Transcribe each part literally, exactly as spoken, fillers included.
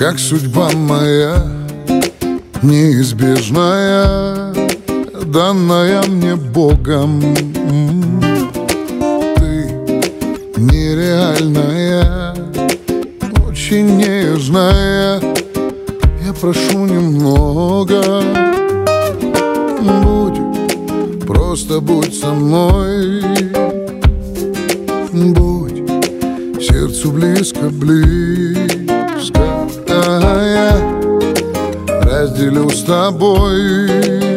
как судьба моя, неизбежная, данная мне Богом. Ты нереальная, очень нежная. Я прошу немного, будь, просто будь со мной. Будь сердцу близко, близко, а я разделю с тобой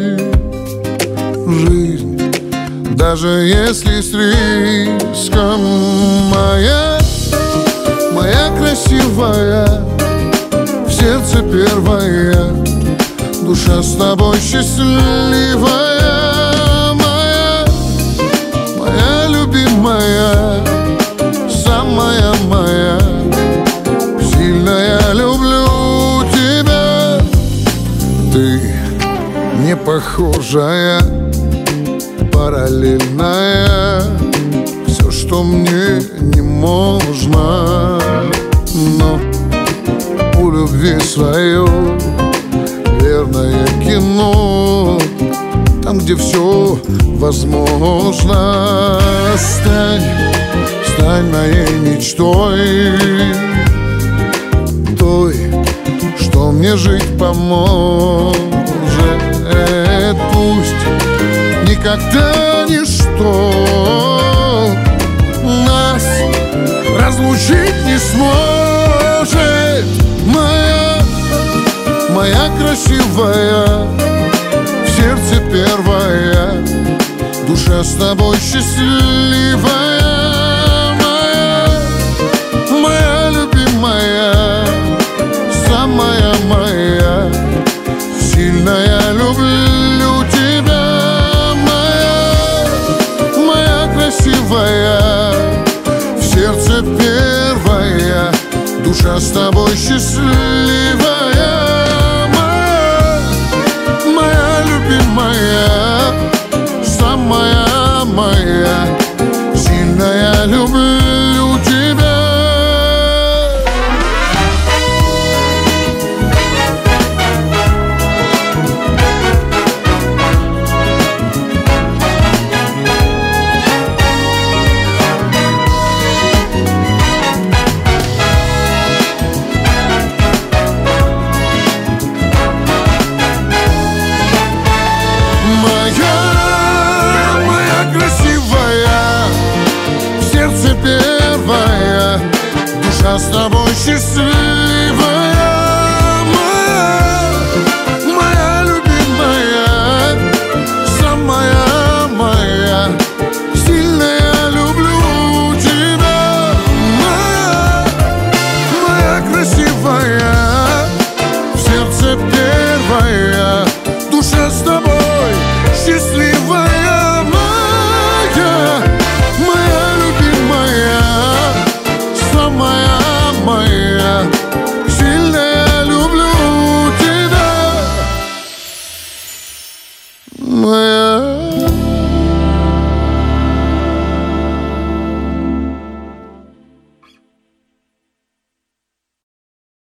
жизнь, даже если с риском. Моя, моя красивая, в сердце первая, душа с тобой счастливая. Моя, моя любимая, самая моя, сильно я люблю тебя. Ты не похожая, параллельная, все, что мне не можно. Но у любви свое верное кино, там, где все возможно. Стань, стань моей мечтой, той, что мне жить поможет. Пусть никогда ничто нас разлучить не сможет. Моя, моя красивая, в сердце первая, душа с тобой счастливая. Моя, моя любимая, самая моя, сильно я люблю тебя. Моя, моя красивая, в сердце первая, душа с тобой счастливая. Моя, моя любимая, самая моя, сильно я люблю тебя. Первая, душа с тобой счастлива.